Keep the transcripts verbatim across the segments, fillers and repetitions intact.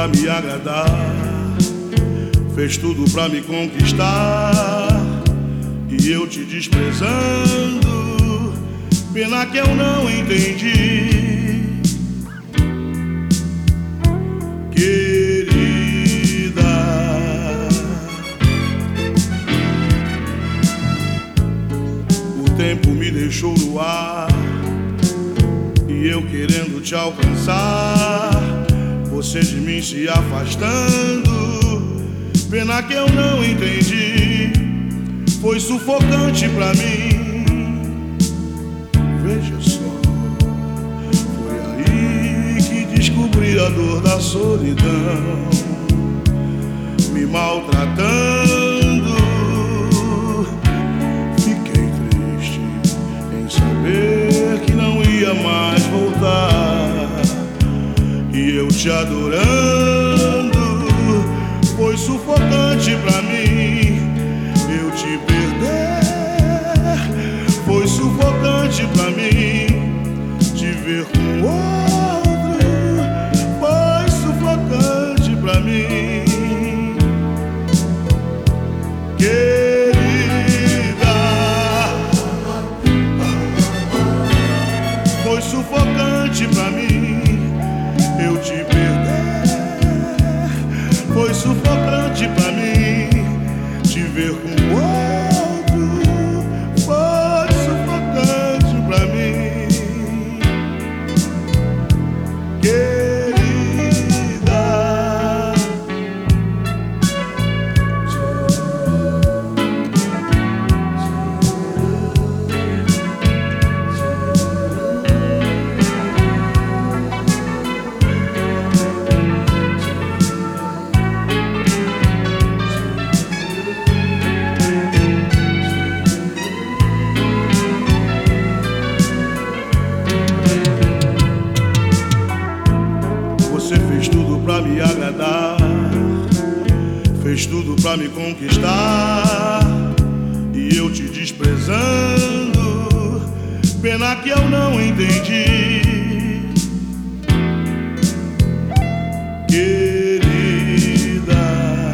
pra me agradar, fez tudo pra me conquistar, e eu te desprezando. Pena que eu não entendi, querida. O tempo me deixou no ar, e eu querendo te alcançar, você de mim se afastando. Pena que eu não entendi, foi sufocante pra mim. Veja só, foi aí que descobri a dor da solidão, me maltratando. Fiquei triste em saber que não ia mais voltar, e eu te adorando. Foi sufocante pra mim eu te perder, foi sufocante pra mim te ver com outro, foi sufocante pra mim, querida. Foi sufocante pra mim eu te perder, foi sufocante pra mim te ver com outro, foi sufocante pra mim, querida. Você fez tudo pra me agradar, fez tudo pra me conquistar, e eu te desprezando. Pena que eu não entendi, querida.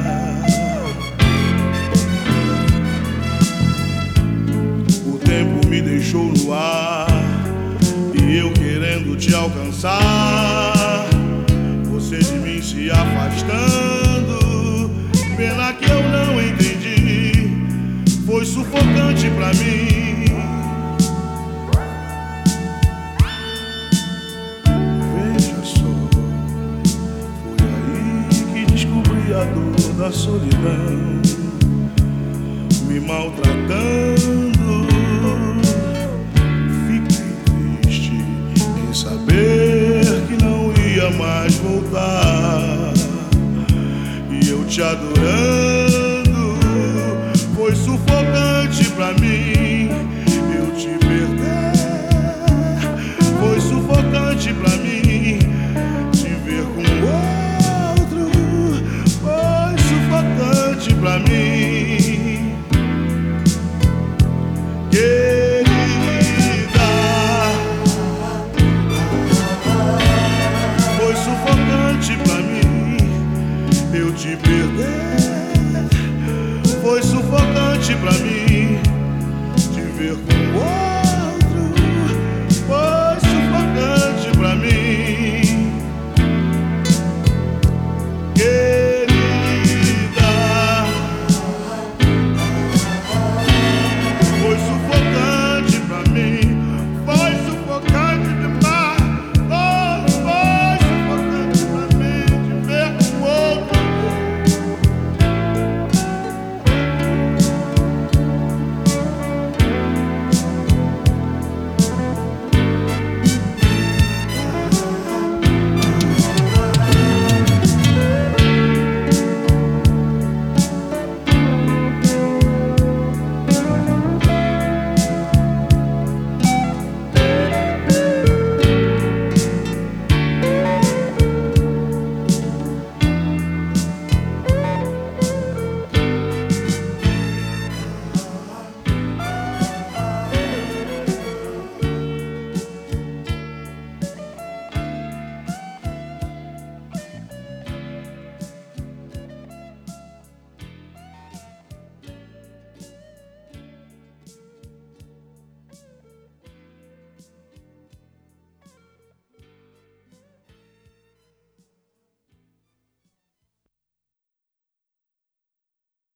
O tempo me deixou no ar, e eu querendo te alcançar, você de mim se afastando. Pena que eu não entendi, foi sufocante pra mim. Veja só, foi aí que descobri a dor da solidão, me maltratando. Fiquei triste em saber que não ia mais voltar, e eu te adorando. Foi sufocante pra mim eu te perder, foi sufocante pra mim te ver com outro, foi sufocante pra mim, querida. Foi sufocante pra mim eu te perder, foi sufocante pra mim te ver com outro.